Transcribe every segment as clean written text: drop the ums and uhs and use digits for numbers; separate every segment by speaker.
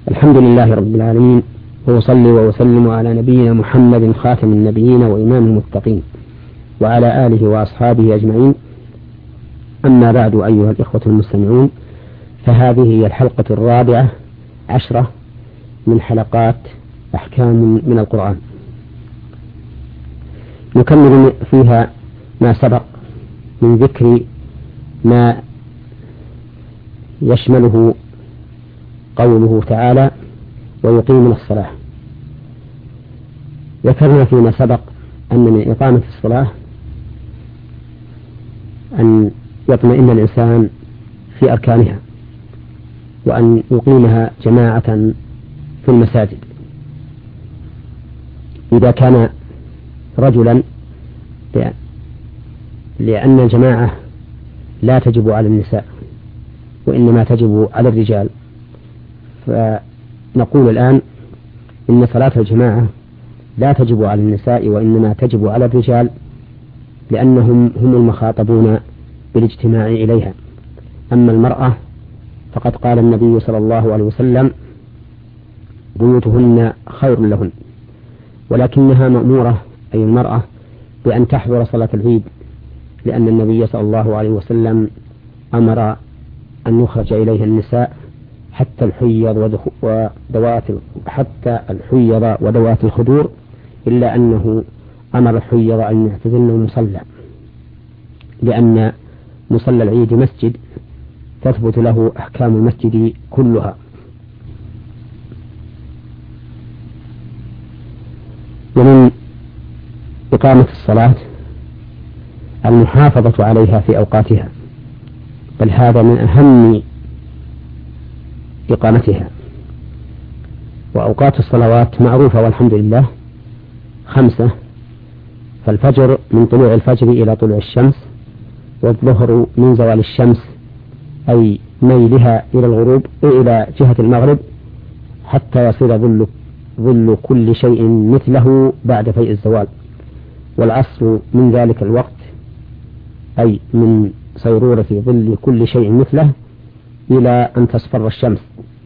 Speaker 1: الحمد لله رب العالمين، وأصلي وأسلم على نبينا محمد خاتم النبيين وإمام المتقين وعلى آله وأصحابه أجمعين. أما بعد، أيها الإخوة المستمعون، فهذه هي الحلقة 14 من حلقات أحكام من القرآن، نكمل فيها ما سبق من ذكر ما يشمله قوله تعالى: ويقيمون الصلاة. ذكرنا فيما سبق أن من إقامة الصلاة أن يطمئن الإنسان في أركانها، وأن يقيمها جماعة في المساجد. إذا كان رجلا، لأن الجماعة لا تجب على النساء وإنما تجب على الرجال، فنقول الآن إن صلاة الجماعة لا تجب على النساء وإنما تجب على الرجال، لأنهم هم المخاطبون بالاجتماع إليها. أما المرأة فقد قال النبي صلى الله عليه وسلم: بيوتهن خير لهن، ولكنها مأمورة أي المرأة بأن تحضر صلاة العيد، لأن النبي صلى الله عليه وسلم أمر أن يخرج إليها النساء حتى الحيض وذوات الخدور، إلا أنه أمر الحيض أن يعتزلن المصلى، لأن مصلى العيد مسجد تثبت له أحكام المسجد كلها. ومن إقامة الصلاة المحافظة عليها في أوقاتها، بل هذا من أهم إقامتها. وأوقات الصلوات معروفة والحمد لله 5: فالفجر من طلوع الفجر إلى طلوع الشمس، والظهر من زوال الشمس أي ميلها إلى الغروب إلى جهة المغرب حتى يصير ظل كل شيء مثله بعد فيء الزوال، والعصر من ذلك الوقت أي من صيرورة ظل كل شيء مثله إلى أن تصفر الشمس،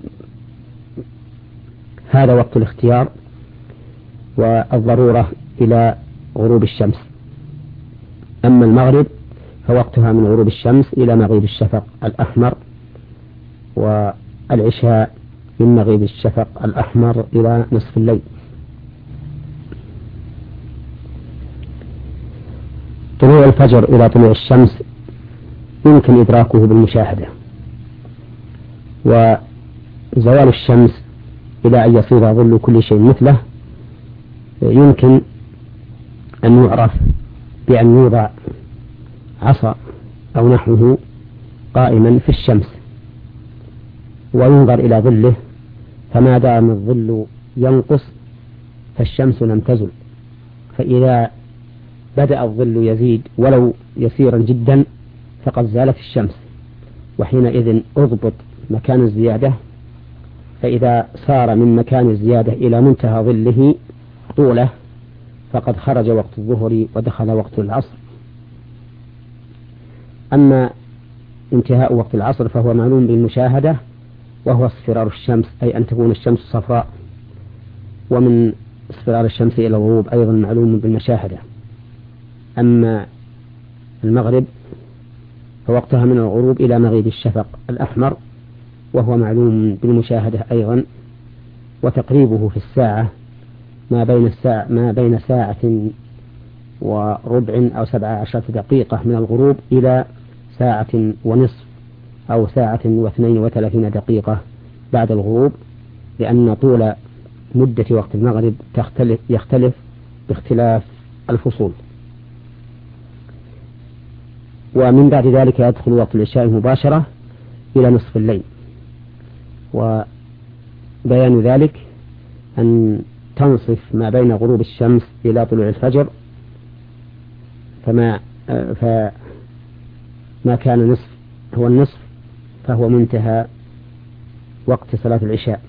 Speaker 1: هذا وقت الاختيار والضرورة إلى غروب الشمس. أما المغرب فوقتها من غروب الشمس إلى مغيب الشفق الأحمر، والعشاء من مغيب الشفق الأحمر إلى نصف الليل. طلوع الفجر إلى طلوع الشمس يمكن إدراكه بالمشاهدة، وزوال الشمس إلى أن يصير ظل كل شيء مثله يمكن أن يعرف بأن يوضع عصا أو نحوه قائما في الشمس وينظر إلى ظله، فما دام الظل ينقص فالشمس لم تزل، فإذا بدأ الظل يزيد ولو يسيرا جدا فقد زالت الشمس، وحينئذ أضبط مكان الزيادة، فإذا صار من مكان الزيادة إلى منتهى ظله طوله فقد خرج وقت الظهر ودخل وقت العصر. أما انتهاء وقت العصر فهو معلوم بالمشاهدة، وهو اصفرار الشمس، أي أن تكون الشمس صفراء، ومن اصفرار الشمس إلى الغروب أيضا معلوم بالمشاهدة. أما المغرب فوقتها من الغروب إلى مغيب الشفق الأحمر، وهو معلوم بالمشاهدة أيضا، وتقريبه في الساعة ما بين ساعة وربع أو 17 دقيقة من الغروب إلى ساعة ونصف أو ساعة و32 دقيقة بعد الغروب، لأن طول مدة وقت المغرب يختلف باختلاف الفصول. ومن بعد ذلك يدخل وقت العشاء مباشرة إلى نصف الليل، وبيان ذلك أن تنصف ما بين غروب الشمس إلى طلوع الفجر، فما كان نصف هو النصف فهو منتهى وقت صلاة العشاء،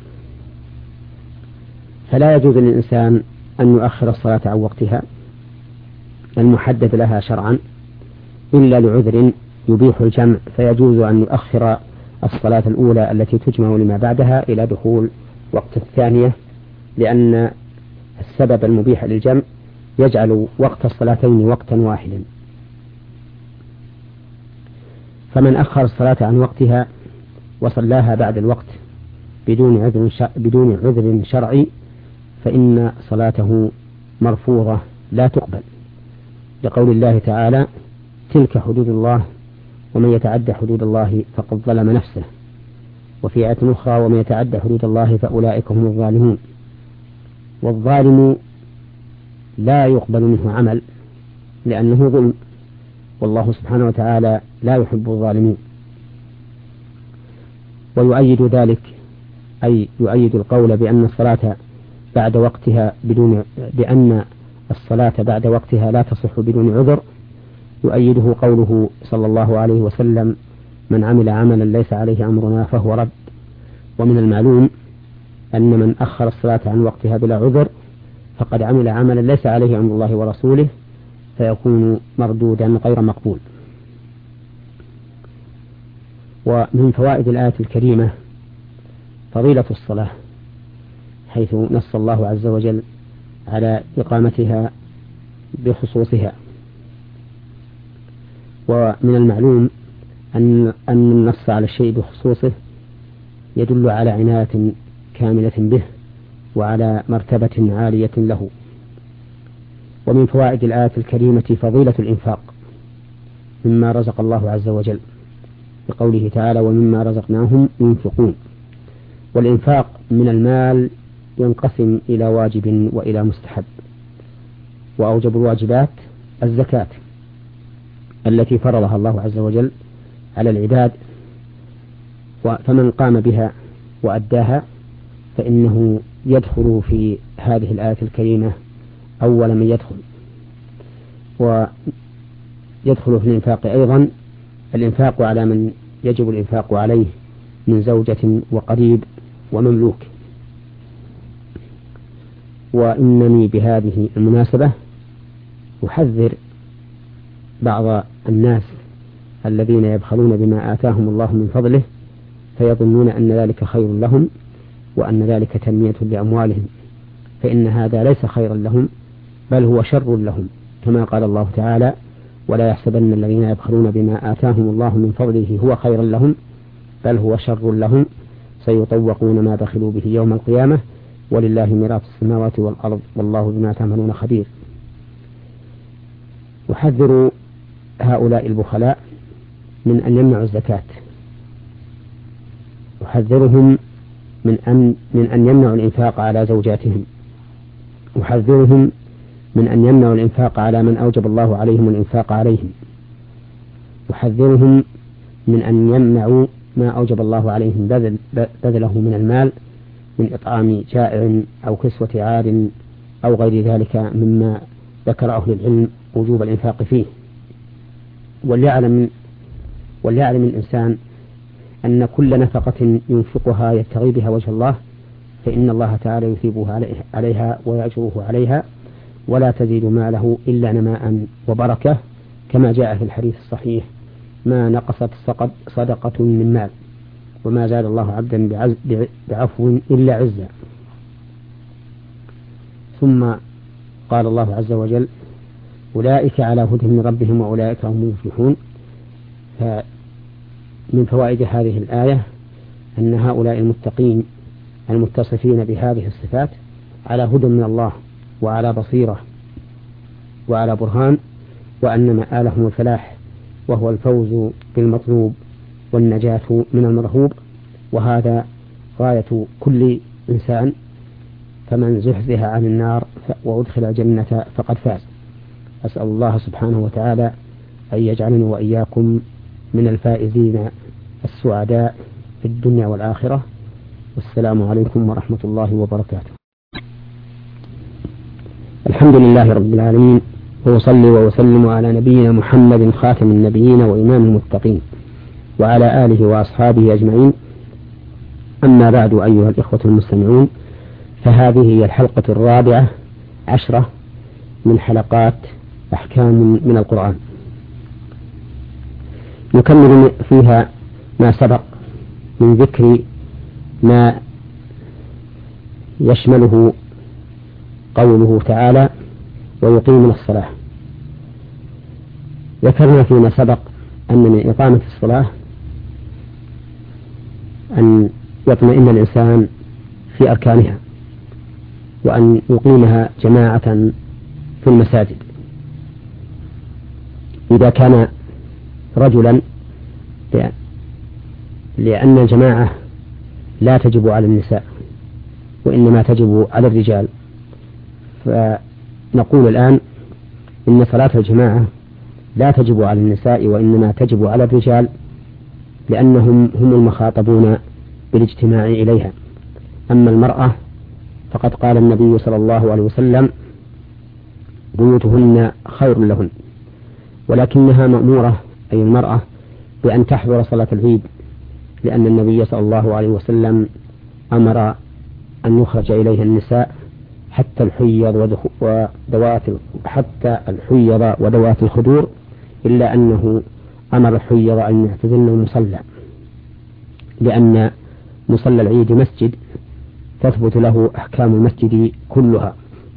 Speaker 1: فلا يجوز للإنسان أن يؤخر الصلاة عن وقتها المحدد لها شرعا إلا لعذر يبيح الجمع، فيجوز أن يؤخر الصلاة الأولى التي تجمع لما بعدها إلى دخول وقت الثانية، لأن السبب المبيح للجمع يجعل وقت الصلاتين وقتا واحدا. فمن أخر الصلاة عن وقتها وصلاها بعد الوقت بدون عذر شرعي فإن صلاته مرفوضة لا تقبل، لقول الله تعالى: تلك حدود الله ومن يتعدى حدود الله فقد ظلم نفسه. وفي آية أخرى: ومن يتعدى حدود الله فأولئك هم الظالمون. والظالم لا يقبل منه عمل لأنه ظلم، والله سبحانه وتعالى لا يحب الظالمين. ويؤيد ذلك، أي يؤيد القول بأن الصلاة بعد وقتها لا تصح بدون عذر، يؤيده قوله صلى الله عليه وسلم: من عمل عملا ليس عليه أمرنا فهو رد. ومن المعلوم أن من أخر الصلاة عن وقتها بلا عذر فقد عمل عملا ليس عليه أمر الله ورسوله، فيكون مردودا غير مقبول. ومن فوائد الآية الكريمة فضيلة الصلاة، حيث نص الله عز وجل على إقامتها بخصوصها. ومن المعلوم أن النص على الشيء بخصوصه يدل على عناية كاملة به وعلى مرتبة عالية له. ومن فوائد الآية الكريمة فضيلة الإنفاق مما رزق الله عز وجل، بقوله تعالى: ومما رزقناهم ينفقون. والإنفاق من المال ينقسم إلى واجب وإلى مستحب، وأوجب الواجبات الزكاة التي فرضها الله عز وجل على العباد، فمن قام بها وأداها فإنه يدخل في هذه الآية الكريمة أول من يدخل. ويدخل في الإنفاق أيضا الإنفاق على من يجب الإنفاق عليه من زوجة وقريب ومملوك. وإنني بهذه المناسبة أحذر بعض الناس الذين يبخلون بما آتاهم الله من فضله فيظنون أن ذلك خير لهم وأن ذلك تنمية لأموالهم، فإن هذا ليس خيرا لهم بل هو شر لهم، كما قال الله تعالى: ولا يحسبن الذين يبخلون بما آتاهم الله من فضله هو خيرا لهم بل هو شر لهم، سيطوقون ما بخلوا به يوم القيامة ولله ميراث السماوات والأرض والله بما تعملون خبير. يحذر هؤلاء البخلاء من أن يمنعوا الزكاة، يحذرهم من أن يمنعوا الإنفاق على زوجاتهم، يحذرهم من أن يمنعوا الإنفاق على من أوجب الله عليهم الإنفاق عليهم، يحذرهم من أن يمنعوا ما أوجب الله عليهم بذله من المال من إطعام جائع أو كسوة عار أو غير ذلك مما ذكر أهل العلم وجوب الإنفاق فيه. وليعلم الإنسان أن كل نفقة ينفقها يبتغي بها وجه الله فإن الله تعالى يثيبه عليها ويأجره عليها، ولا تزيد ماله إلا نماء وبركة، كما جاء في الحديث الصحيح: ما نقصت صدقة من مال وما زاد الله عبدا بعفو إلا عزا. ثم قال الله عز وجل: أولئك على هدى من ربهم وأولئك هم المفلحون. فمن فوائد هذه الآية أن هؤلاء المتقين المتصفين بهذه الصفات على هدى من الله وعلى بصيرة وعلى برهان، وأن مآلهم الفلاح وهو الفوز بالمطلوب والنجاة من المرهوب، وهذا غاية كل إنسان، فمن زحزح عن النار وأدخل الجنة فقد فاز. أسأل الله سبحانه وتعالى أن يجعلني وإياكم من الفائزين السعداء في الدنيا والآخرة. والسلام عليكم ورحمة الله وبركاته. الحمد لله رب العالمين، وأصلي وأسلم على نبينا محمد خاتم النبيين وإمام المتقين وعلى آله وأصحابه أجمعين. أما بعد، أيها الإخوة المستمعون، فهذه هي الحلقة 14 من حلقات أحكام من القرآن، نكمل فيها ما سبق من ذكر ما يشمله قوله تعالى ويقيمون الصلاة. ذكرنا فيما سبق أن من إقامة الصلاة أن يطمئن الإنسان في أركانها وأن يقيمها جماعة في المساجد. إذا كان رجلا، لأن الجماعة لا تجب على النساء وإنما تجب على الرجال، فنقول الآن إن صلاة الجماعة لا تجب على النساء وإنما تجب على الرجال، لأنهم هم المخاطبون بالاجتماع إليها. أما المرأة فقد قال النبي صلى الله عليه وسلم بيوتهن خير لهن، ولكنها مأمورة أي المرأة بأن تحضر صلاة العيد، لأن النبي صلى الله عليه وسلم أمر أن يخرج إليها النساء حتى الحيض وذوات الخدور، إلا أنه أمر الحيض أن يعتزلن المصلى، لأن مصلى العيد مسجد تثبت له أحكام المسجد كلها.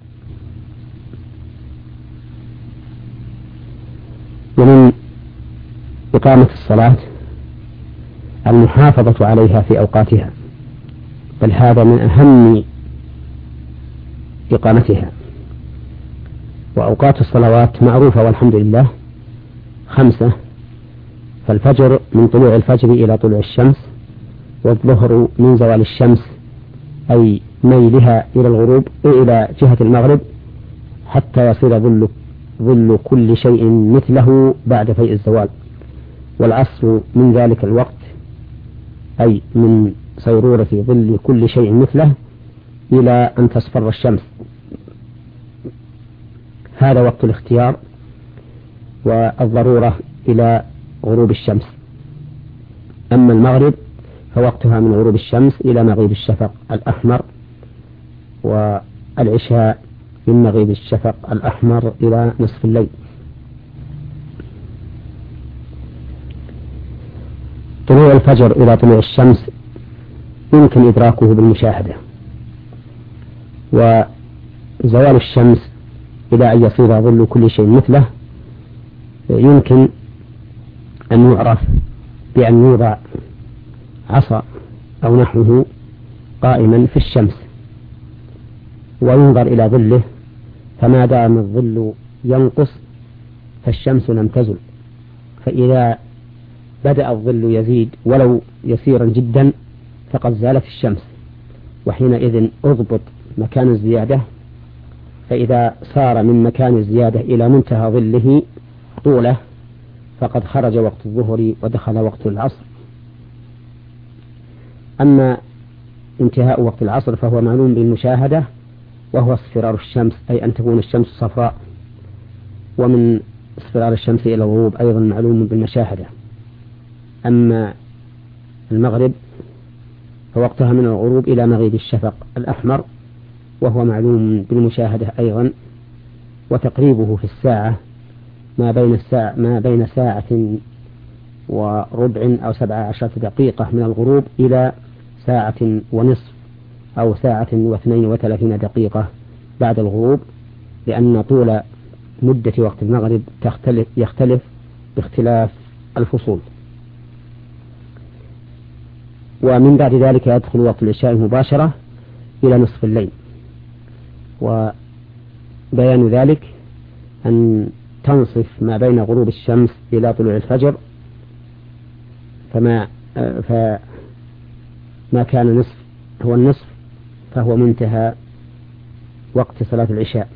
Speaker 1: ومن إقامة الصلاة المحافظة عليها في أوقاتها، بل هذا من أهم إقامتها. وأوقات الصلوات معروفة والحمد لله 5: فالفجر من طلوع الفجر إلى طلوع الشمس، والظهر من زوال الشمس أي ميلها إلى الغروب إلى جهة المغرب حتى يصير ظل كل شيء مثله بعد فيء الزوال، والعصر من ذلك الوقت أي من صيرورة ظل كل شيء مثله إلى أن تصفر الشمس. هذا وقت الاختيار والضرورة إلى غروب الشمس. أما المغرب فوقتها من غروب الشمس إلى مغيب الشفق الأحمر، والعشاء من مغيب الشفق الأحمر إلى نصف الليل. طلوع الفجر إلى طلوع الشمس يمكن إدراكه بالمشاهدة، وزوال الشمس إلى أن يصير ظل كل شيء مثله يمكن أن يعرف بأن يوضع عصا أو نحوه قائما في الشمس وينظر إلى ظله، فما دام الظل ينقص فالشمس لم تزل، فإذا بدأ الظل يزيد ولو يسيرا جدا فقد زالت الشمس، وحينئذ أضبط مكان الزيادة، فإذا صار من مكان الزيادة إلى منتهى ظله طوله فقد خرج وقت الظهر ودخل وقت العصر. أما انتهاء وقت العصر فهو معلوم بالمشاهدة، وهو اصفرار الشمس أي أن تكون الشمس صفراء، ومن اصفرار الشمس إلى الغروب أيضا معلوم بالمشاهدة. أما المغرب فوقتها من الغروب إلى مغيب الشفق الأحمر، وهو معلوم بالمشاهدة أيضا، وتقريبه في الساعة ما بين ساعة وربع أو 17 دقيقة من الغروب إلى ساعة ونصف أو ساعة و32 دقيقة بعد الغروب، لأن طول مدة وقت المغرب يختلف باختلاف الفصول. ومن بعد ذلك يدخل وقت العشاء مباشرة إلى نصف الليل، وبيان ذلك أن تنصف ما بين غروب الشمس إلى طلوع الفجر، فما كان نصف هو النصف فهو منتهى وقت صلاة العشاء.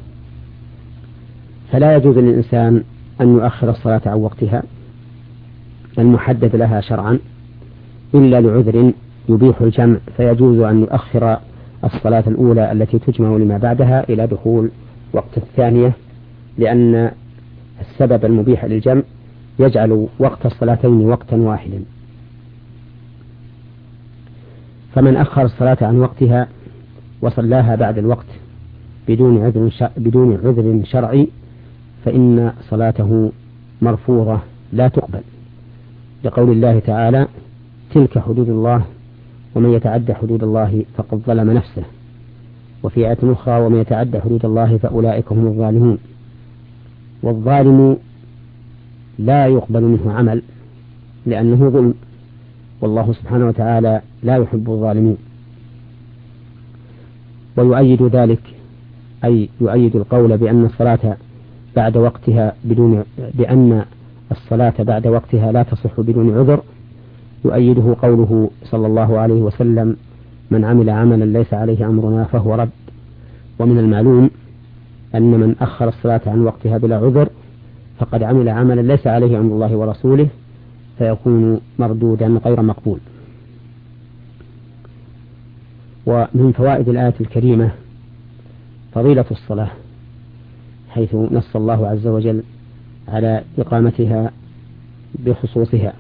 Speaker 1: فلا يجوز للإنسان أن يؤخر الصلاة عن وقتها المحدد لها شرعا إلا لعذر يبيح الجمع، فيجوز أن يؤخر الصلاة الأولى التي تجمع لما بعدها إلى دخول وقت الثانية، لأن السبب المبيح للجمع يجعل وقت الصلاتين وقتا واحدا. فمن أخر الصلاة عن وقتها وصلاها بعد الوقت بدون عذر شرعي فإن صلاته مرفوضة لا تقبل، لقول الله تعالى: تلك حدود الله ومن يتعد حدود الله فقد ظلم نفسه. وفي آية أخرى ومن يتعدى حدود الله فأولئك هم الظالمون. والظالم لا يقبل منه عمل لأنه ظلم، والله سبحانه وتعالى لا يحب الظالمين. ويؤيد ذلك أي يؤيد القول بأن الصلاة بعد وقتها بأن الصلاة بعد وقتها لا تصح بدون عذر، يؤيده قوله صلى الله عليه وسلم: من عمل عملا ليس عليه أمرنا فهو رد. ومن المعلوم أن من أخر الصلاة عن وقتها بلا عذر فقد عمل عملا ليس عليه أمر الله ورسوله، فيكون مردودا غير مقبول. ومن فوائد الآية الكريمة فضيلة الصلاة، حيث نص الله عز وجل على إقامتها بخصوصها.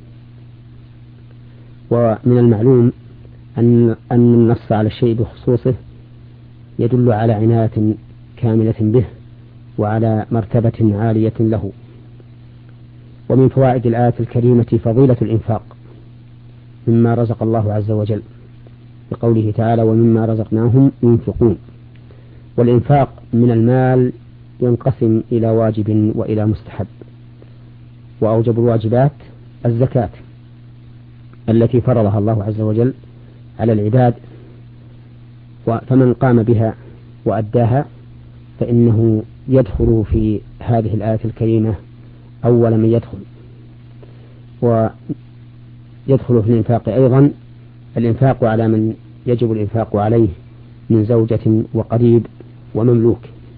Speaker 1: ومن المعلوم أن النص على الشيء بخصوصه يدل على عناية كاملة به وعلى مرتبة عالية له. ومن فوائد الآية الكريمة فضيلة الإنفاق مما رزق الله عز وجل، بقوله تعالى: ومما رزقناهم ينفقون. والإنفاق من المال ينقسم إلى واجب وإلى مستحب، وأوجب الواجبات الزكاة التي فرضها الله عز وجل على العباد، فمن قام بها وأداها فإنه يدخل في هذه الآية الكريمة أول من يدخل. ويدخل في الإنفاق أيضا الإنفاق على من يجب الإنفاق عليه من زوجة وقريب ومملوك.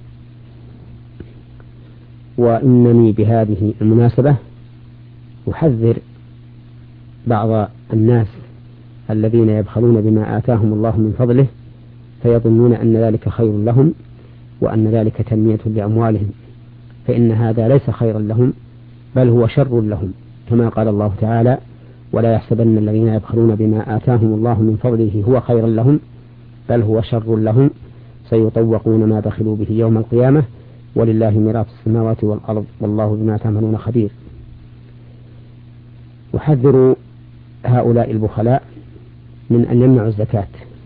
Speaker 1: وإنني بهذه المناسبة أحذر بعض الناس الذين يبخلون بما آتاهم الله من فضله فيظنون أن ذلك خير لهم وأن ذلك تنمية لأموالهم، فإن هذا ليس خيرا لهم بل هو شر لهم، كما قال الله تعالى: ولا يحسبن الذين يبخلون بما آتاهم الله من فضله هو خيرا لهم بل هو شر لهم سيطوقون ما بخلوا به يوم القيامة ولله ميراث السماوات والأرض والله بما تعملون خبير. أحذر هؤلاء البخلاء من أن يمنعوا الزكاة،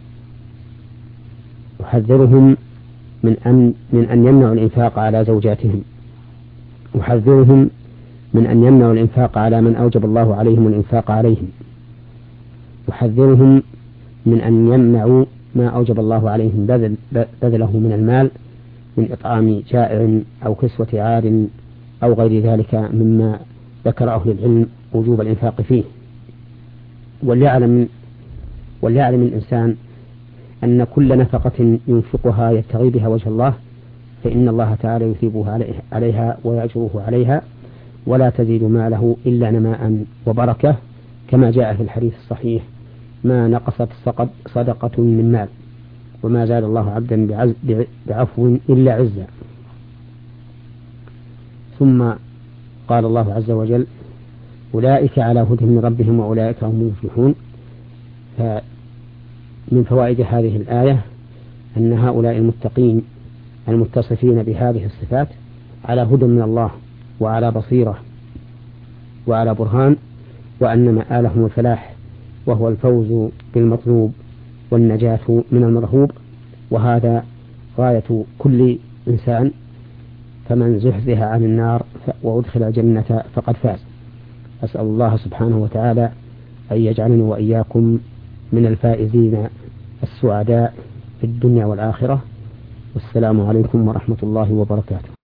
Speaker 1: أحذرهم من أن يمنعوا الإنفاق على زوجاتهم، أحذرهم من أن يمنعوا الإنفاق على من أوجب الله عليهم الإنفاق عليهم، أحذرهم من أن يمنعوا ما أوجب الله عليهم بذله من المال من إطعام جائع أو كسوة عار أو غير ذلك مما ذكر أهل العلم وجوب الإنفاق فيه. وليعلم الإنسان أن كل نفقة ينفقها يبتغي بها وجه الله فإن الله تعالى يثيبه عليها ويأجره عليها، ولا تزيد ماله إلا نماء وبركة، كما جاء في الحديث الصحيح: ما نقصت صدقة من مال وما زاد الله عبدا بعفو إلا عزا. ثم قال الله عز وجل: أولئك على هدى من ربهم وأولئك هم المفلحون. فمن فوائد هذه الآية أن هؤلاء المتقين المتصفين بهذه الصفات على هدى من الله وعلى بصيرة وعلى برهان، وأن مآلهم الفلاح وهو الفوز بالمطلوب والنجاة من المرهوب، وهذا غاية كل إنسان، فمن زحزح عن النار وأدخل الجنة فقد فاز. أسأل الله سبحانه وتعالى أن يجعلني وإياكم من الفائزين السعداء في الدنيا والآخرة. والسلام عليكم ورحمة الله وبركاته.